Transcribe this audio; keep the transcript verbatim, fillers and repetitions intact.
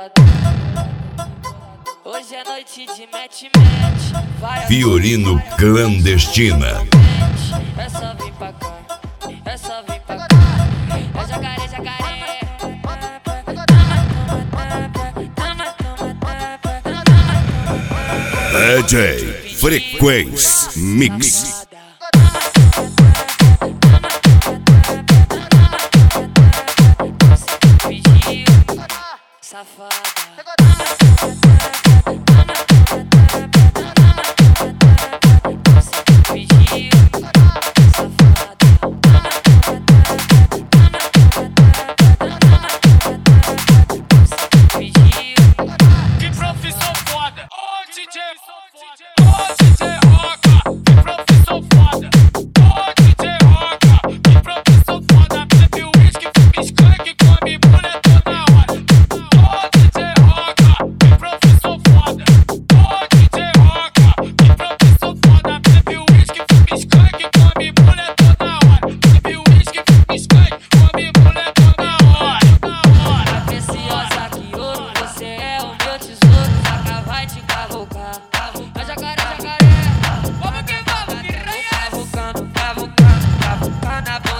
Hoje é noite de match-match. Fiorino Clandestina. É só vir pra cá, é só vir pra cá. É jacaré, jacaré. D J Frequência Mix. Safada. A jacaré, jacaré, vamos que vamos, piranha. Cavucando, cavucando, cavucando a